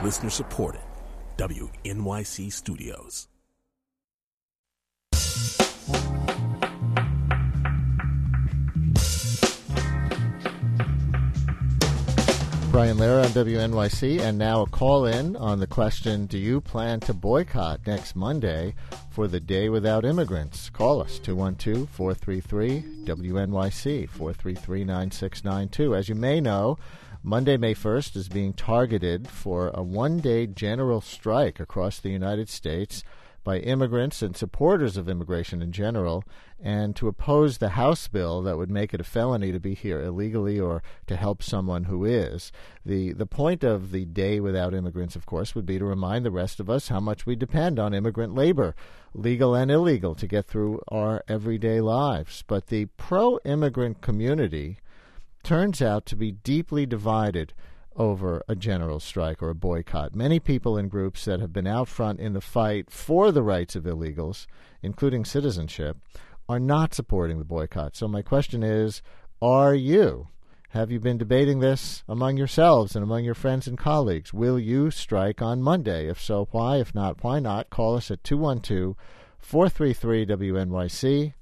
Listener supported. WNYC Studios. Brian Lehrer on WNYC, and now a call-in on the question, do you plan to boycott next Monday for the Day Without Immigrants? Call us, 212-433-WNYC, 433-9692. As you may know, Monday, May 1st is being targeted for a one-day general strike across the United States by immigrants and supporters of immigration in general, and to oppose the House bill that would make it a felony to be here illegally or to help someone who is. The point of the Day Without Immigrants, of course, would be to remind the rest of us how much we depend on immigrant labor, legal and illegal, to get through our everyday lives. But the pro-immigrant community turns out to be deeply divided over a general strike or a boycott. Many people in groups that have been out front in the fight for the rights of illegals, including citizenship, are not supporting the boycott. So my question is, are you? Have you been debating this among yourselves and among your friends and colleagues? Will you strike on Monday? If so, why? If not, why not? Call us at 212-433-WNYC,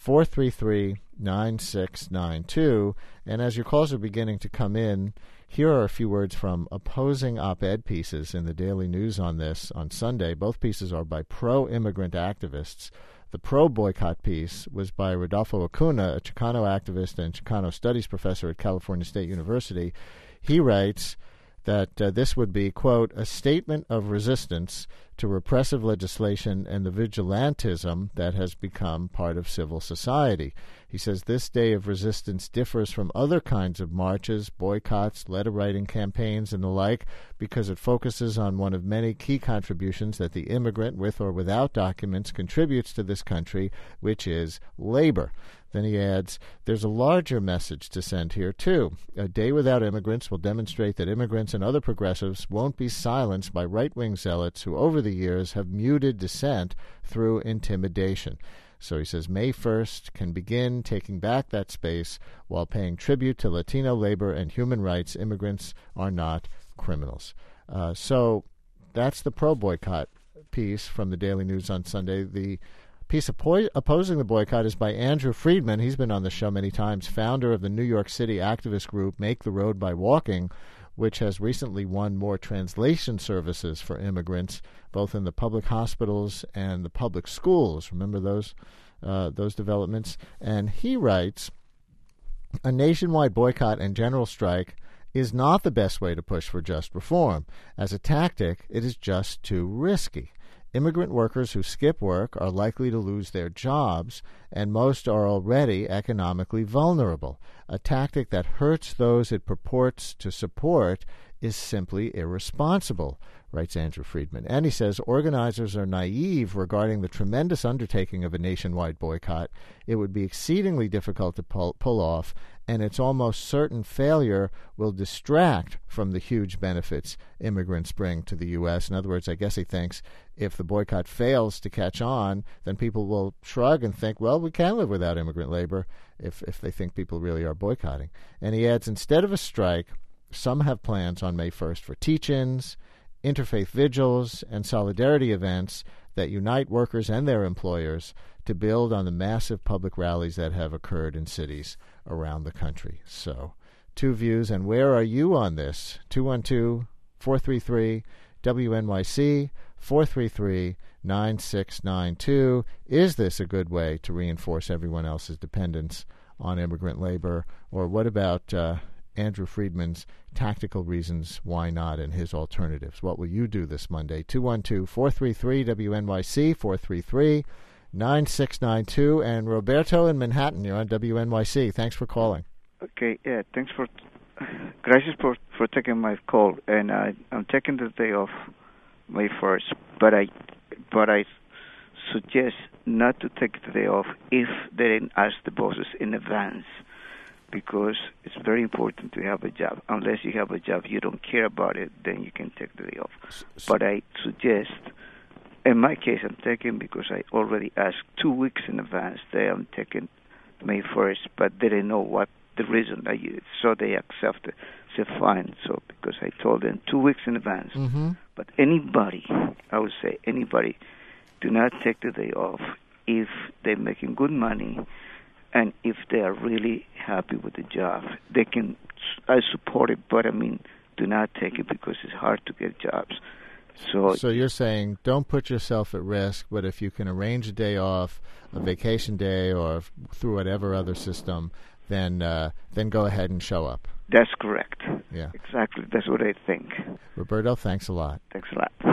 433-9692. And as your calls are beginning to come in, here are a few words from opposing op-ed pieces in the Daily News on this on Sunday. Both pieces are by pro-immigrant activists. The pro-boycott piece was by Rodolfo Acuna, a Chicano activist and Chicano studies professor at California State University. He writes that this would be, quote, a statement of resistance to repressive legislation and the vigilantism that has become part of civil society. He says this day of resistance differs from other kinds of marches, boycotts, letter-writing campaigns, and the like because it focuses on one of many key contributions that the immigrant, with or without documents, contributes to this country, which is labor. Then he adds, there's a larger message to send here, too. A Day Without Immigrants will demonstrate that immigrants and other progressives won't be silenced by right-wing zealots who over the years have muted dissent through intimidation. So he says May 1st can begin taking back that space while paying tribute to Latino labor and human rights. Immigrants are not criminals. So that's the pro-boycott piece from the Daily News on Sunday. The piece opposing the boycott is by Andrew Friedman. He's been on the show many times, founder of the New York City activist group Make the Road by Walking, which has recently won more translation services for immigrants, both in the public hospitals and the public schools. Remember those developments? And he writes, a nationwide boycott and general strike is not the best way to push for just reform. As a tactic, it is just too risky. Immigrant workers who skip work are likely to lose their jobs, and most are already economically vulnerable. A tactic that hurts those it purports to support is simply irresponsible, writes Andrew Friedman. And he says organizers are naive regarding the tremendous undertaking of a nationwide boycott. It would be exceedingly difficult to pull off, and its almost certain failure will distract from the huge benefits immigrants bring to the U.S. In other words, I guess he thinks if the boycott fails to catch on, then people will shrug and think, well, we can live without immigrant labor if they think people really are boycotting. And he adds, instead of a strike, some have plans on May 1st for teach-ins, interfaith vigils, and solidarity events that unite workers and their employers to build on the massive public rallies that have occurred in cities around the country. So, two views, and where are you on this? 212-433-WNYC, 433-9692. Is this a good way to reinforce everyone else's dependence on immigrant labor? Or what about Andrew Friedman's tactical reasons why not and his alternatives? What will you do this Monday? 212-433-WNYC, 433-9692. And Roberto in Manhattan, you're on WNYC. Thanks for calling. Okay, yeah, thanks gracias for taking my call. And I'm taking the day off May 1st, but I suggest not to take the day off if they didn't ask the bosses in advance, because it's very important to have a job. Unless you have a job you don't care about it, then you can take the day off. But I suggest, in my case, I'm taking because I already asked 2 weeks in advance that I'm taking May 1st, but they didn't know what the reason I used, so they accepted. Said fine. So because I told them 2 weeks in advance. Mm-hmm. But anybody, I would say anybody, do not take the day off if they're making good money and if they are really happy with the job. They can, I support it, but I mean, do not take it because it's hard to get jobs. So you're saying don't put yourself at risk, but if you can arrange a day off, a vacation day, or through whatever other system, then go ahead and show up. That's correct. Yeah. Exactly. That's what I think. Roberto, thanks a lot. Thanks a lot.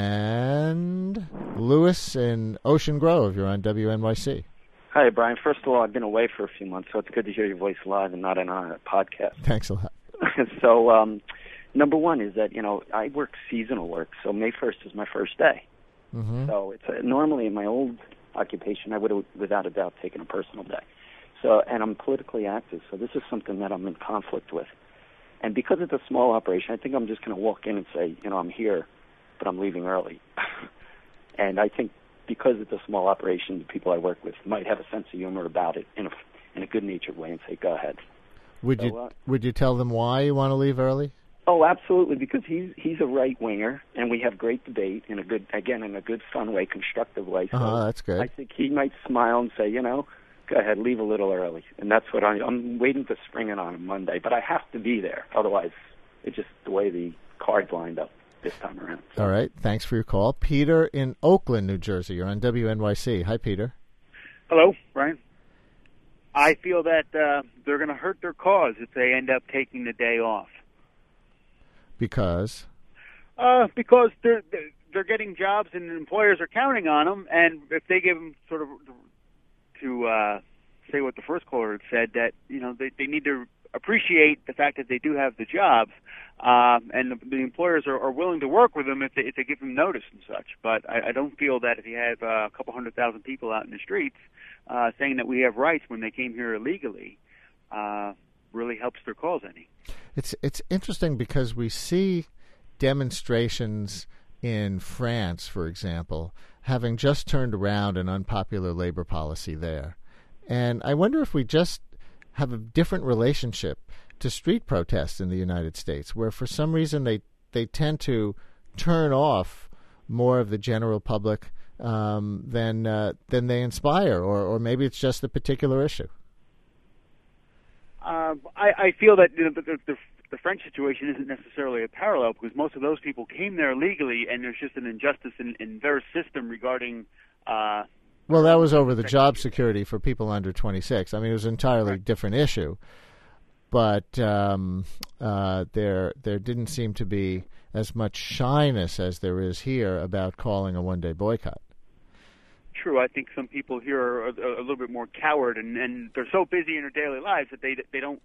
And Louis in Ocean Grove, you're on WNYC. Hi, Brian. First of all, I've been away for a few months, so it's good to hear your voice live and not on a podcast. Thanks a lot. So, number one is that, I work seasonal work, so May 1st is my first day. Mm-hmm. So it's normally in my old occupation, I would have, without a doubt, taken a personal day. So, and I'm politically active, so this is something that I'm in conflict with. And because it's a small operation, I think I'm just going to walk in and say, I'm here, but I'm leaving early. And I think because it's a small operation, the people I work with might have a sense of humor about it in a good-natured way and say, go ahead. Would you tell them why you want to leave early? Oh, absolutely, because he's a right-winger, and we have great debate in a good, fun way, constructive way. So that's good. I think he might smile and say, go ahead, leave a little early. And that's what I'm waiting to spring it on Monday. But I have to be there. Otherwise, it's just the way the cards lined up this time around. So. All right. Thanks for your call. Peter in Oakland, New Jersey. You're on WNYC. Hi, Peter. Hello, Brian. I feel that they're going to hurt their cause if they end up taking the day off. Because? Because they're getting jobs and employers are counting on them, and if they give them sort of to say what the first caller had said, that they need to appreciate the fact that they do have the jobs, and the employers are willing to work with them if they give them notice and such. But I don't feel that if you have a couple 100,000 people out in the streets saying that we have rights when they came here illegally, really helps their cause any. It's interesting because we see demonstrations in France, for example, having just turned around an unpopular labor policy there. And I wonder if we just have a different relationship to street protests in the United States, where for some reason they tend to turn off more of the general public than they inspire, or maybe it's just a particular issue. I feel that the French situation isn't necessarily a parallel because most of those people came there legally, and there's just an injustice in their system regarding. Well, that was over the job security for people under 26. I mean, it was an entirely different issue, but there didn't seem to be as much shyness as there is here about calling a one-day boycott. True. I think some people here are a little bit more coward, and they're so busy in their daily lives that they don't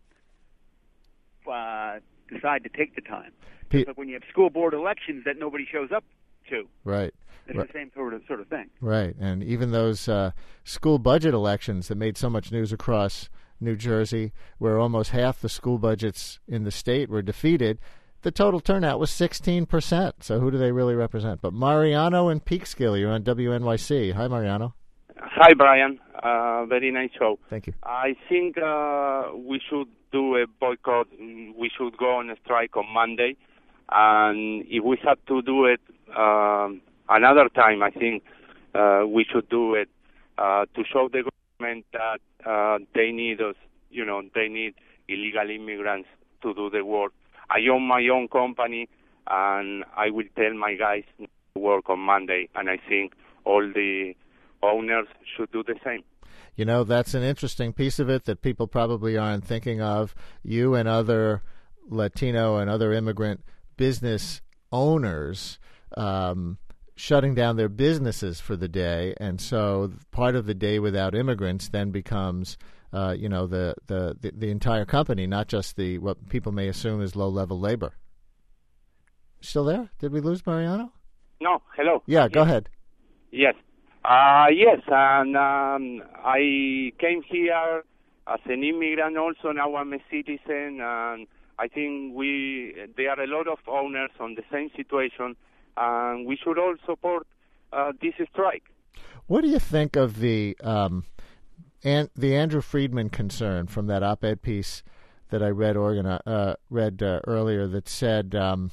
decide to take the time. It's like when you have school board elections that nobody shows up to. Right. It's the same sort of thing. Right. And even those school budget elections that made so much news across New Jersey, where almost half the school budgets in the state were defeated, the total turnout was 16%. So who do they really represent? But Mariano in Peekskill, you're on WNYC. Hi, Mariano. Hi, Brian. Very nice show. Thank you. I think we should do a boycott. We should go on a strike on Monday. And if we have to do it another time, I think we should do it to show the government that they need us. They need illegal immigrants to do the work. I own my own company, and I will tell my guys to work on Monday, and I think all the owners should do the same. That's an interesting piece of it that people probably aren't thinking of. You and other Latino and other immigrant business owners shutting down their businesses for the day, and so part of the day without immigrants then becomes the entire company, not just what people may assume is low-level labor. Still there? Did we lose Mariano? No, hello. Yeah, go ahead. Yes. Yes, and I came here as an immigrant also. Now I'm a citizen, and I think there are a lot of owners on the same situation, and we should all support this strike. What do you think of the Andrew Friedman concern from that op-ed piece that I read earlier that said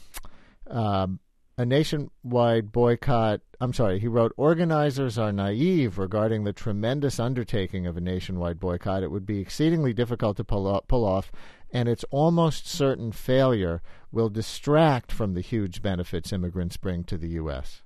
a nationwide boycott. I'm sorry, he wrote, organizers are naive regarding the tremendous undertaking of a nationwide boycott. It would be exceedingly difficult to pull off, and its almost certain failure will distract from the huge benefits immigrants bring to the U.S.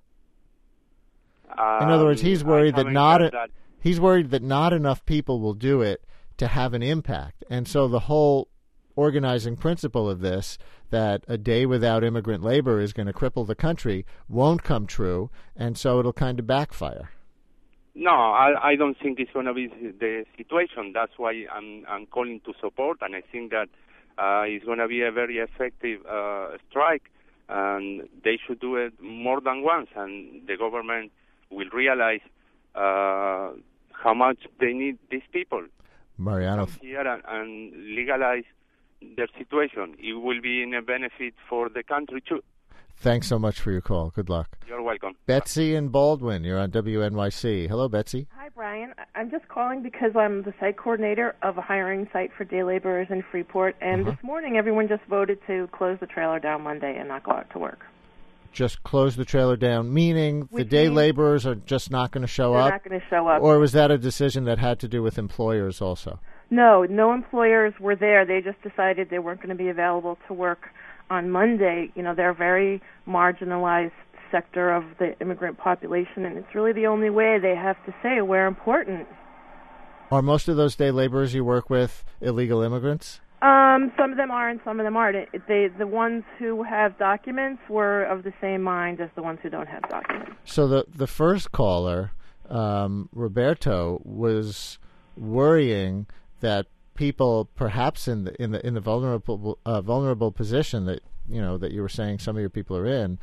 In other words, he's worried that not enough people will do it to have an impact. And so the whole organizing principle of this, that a day without immigrant labor is going to cripple the country, won't come true, and so it'll kind of backfire. No, I don't think it's going to be the situation. That's why I'm calling to support, and I think that it's going to be a very effective strike, and they should do it more than once, and the government will realize how much they need these people. Mariano, come here and legalize their situation. It will be in a benefit for the country too. Thanks so much for your call. Good luck. You're welcome. Betsy in Baldwin, you're on WNYC. Hello, Betsy. Hi, Brian. I'm just calling because I'm the site coordinator of a hiring site for day laborers in Freeport, and this morning everyone just voted to close the trailer down Monday and not go out to work. Just close the trailer down, meaning the day laborers are just not going to show up? They're not going to show up. Or was that a decision that had to do with employers also? No employers were there. They just decided they weren't going to be available to work on Monday. You know, they're a very marginalized sector of the immigrant population, and it's really the only way they have to say we're important. Are most of those day laborers you work with illegal immigrants? Some of them are and some of them aren't. The ones who have documents were of the same mind as the ones who don't have documents. So the first caller, Roberto, was worrying that people, perhaps in the vulnerable position that you were saying some of your people are in,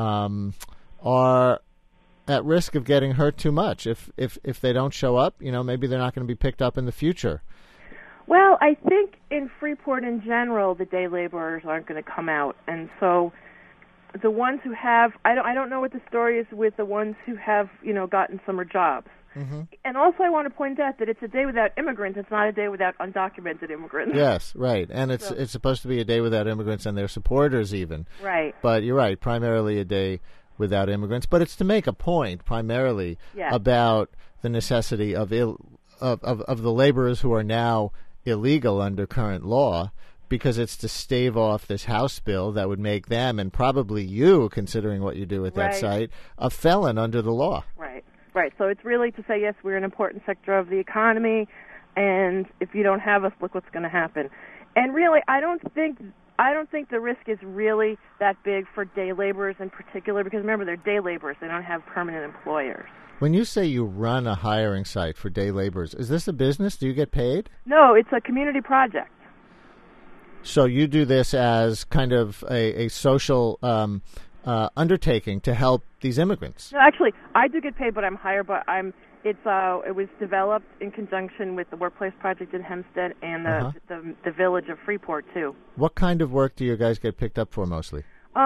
are at risk of getting hurt too much if they don't show up. Maybe they're not going to be picked up in the future. Well, I think in Freeport in general, the day laborers aren't going to come out, and so the ones who have, I don't know what the story is with the ones who have, gotten summer jobs. Mm-hmm. And also, I want to point out that it's a day without immigrants. It's not a day without undocumented immigrants. Yes, right, and it's supposed to be a day without immigrants and their supporters, even. Right. But you're right, primarily a day without immigrants. But it's to make a point, primarily, about the necessity of the laborers who are now illegal under current law, because it's to stave off this House bill that would make them, and probably you, considering what you do at that site, a felon under the law. Right. So it's really to say, yes, we're an important sector of the economy, and if you don't have us, look what's going to happen. And really, I don't think the risk is really that big for day laborers in particular, because remember, they're day laborers. They don't have permanent employers. When you say you run a hiring site for day laborers, is this a business? Do you get paid? No, it's a community project. So you do this as kind of a social undertaking to help these immigrants? No, actually, I do get paid, but I'm hired. But it was developed in conjunction with the Workplace Project in Hempstead and the Village of Freeport too. What kind of work do you guys get picked up for mostly?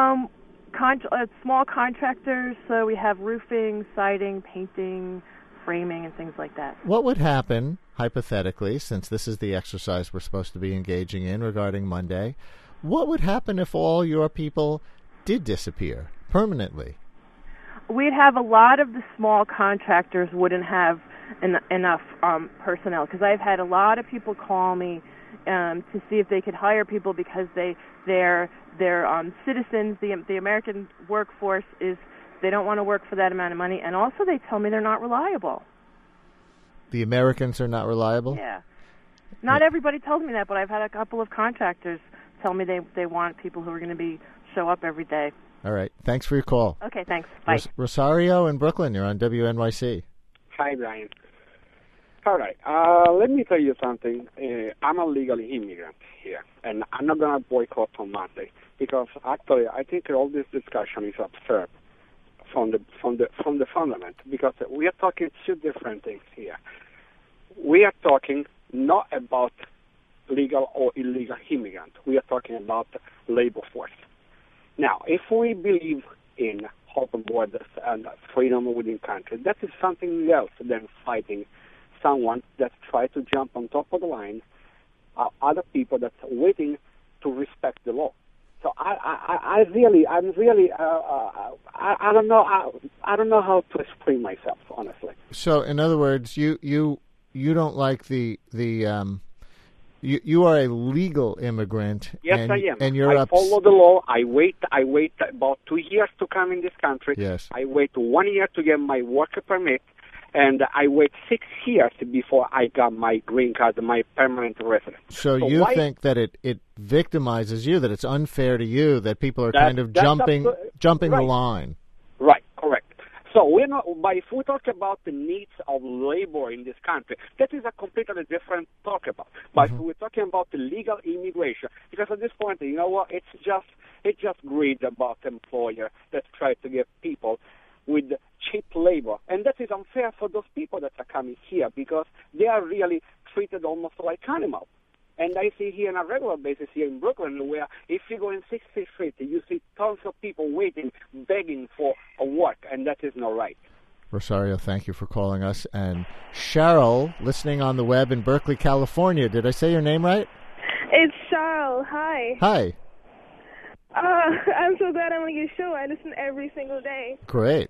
Small contractors, so we have roofing, siding, painting, framing, and things like that. What would happen, hypothetically, since this is the exercise we're supposed to be engaging in regarding Monday, what would happen if all your people did disappear permanently? We'd have a lot of the small contractors wouldn't have enough personnel, because I've had a lot of people call me to see if they could hire people because they're citizens. The American workforce they don't want to work for that amount of money, and also they tell me they're not reliable. The Americans are not reliable? Yeah. Not everybody tells me that, but I've had a couple of contractors tell me they want people who are going to show up every day. All right. Thanks for your call. Okay, thanks. Bye. Rosario in Brooklyn, you're on WNYC. Hi, Brian. All right. Let me tell you something. I'm a legal immigrant here, and I'm not going to boycott on Monday because actually I think all this discussion is absurd from the fundament, because we are talking two different things here. We are talking not about legal or illegal immigrant. We are talking about labor force. Now, if we believe in open borders and freedom within country, that is something else than fighting someone that tries to jump on top of the line other people that's waiting to respect the law. So I don't know how to explain myself, honestly. So, in other words, you don't like you are a legal immigrant. Yes, I am. And you're I follow the law. I wait about 2 years to come in this country. Yes. I wait 1 year to get my work permit, and I wait 6 years before I got my green card, my permanent residence. So you think that it victimizes you, that it's unfair to you, that people are kind of jumping the line. Right, correct. So if we talk about the needs of labor in this country, that is a completely different talk about. But if we're talking about the legal immigration, because at this point, you know what, it's just greed about the employer that try to get people with cheap labor. And that is unfair for those people that are coming here because they are really treated almost like animals. And I see here on a regular basis here in Brooklyn where if you go in 60th Street, you see tons of people waiting, begging for a work, and that is not right. Rosario, thank you for calling us. And Cheryl, listening on the web in Berkeley, California. Did I say your name right? It's Cheryl. Hi. Hi. I'm so glad I'm on your show. I listen every single day. Great.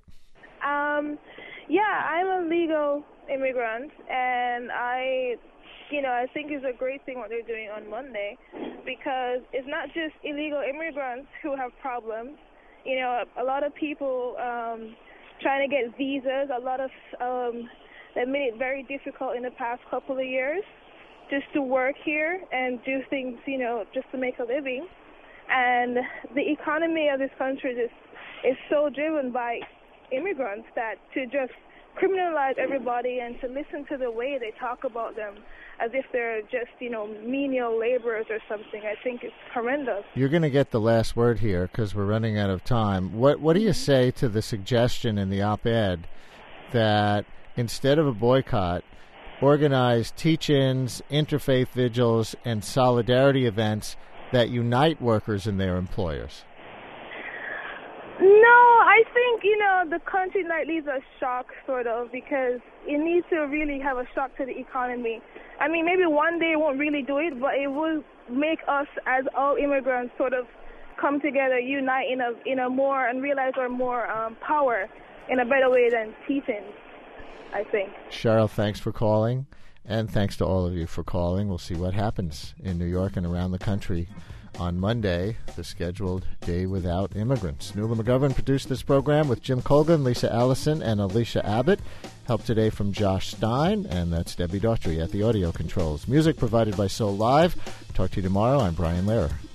Yeah, I'm a legal immigrant, and I think it's a great thing what they're doing on Monday because it's not just illegal immigrants who have problems. You know, a lot of people trying to get visas, a lot of that made it very difficult in the past couple of years just to work here and do things, just to make a living. And the economy of this country is so driven by immigrants that to just criminalize everybody and to listen to the way they talk about them as if they're just, menial laborers or something, I think it's horrendous. You're going to get the last word here because we're running out of time. What do you say to the suggestion in the op-ed that instead of a boycott, organize teach-ins, interfaith vigils, and solidarity events that unite workers and their employers? No, I think, the country needs a shock, sort of, because it needs to really have a shock to the economy. I mean, maybe one day it won't really do it, but it will make us as all immigrants sort of come together, unite in a more, and realize our more power in a better way than teaching, I think. Cheryl, thanks for calling, and thanks to all of you for calling. We'll see what happens in New York and around the country on Monday, the scheduled Day Without Immigrants. Nuala McGovern produced this program with Jim Colgan, Lisa Allison, and Alicia Abbott. Help today from Josh Stein, and that's Debbie Daughtry at the audio controls. Music provided by Soul Live. Talk to you tomorrow. I'm Brian Lehrer.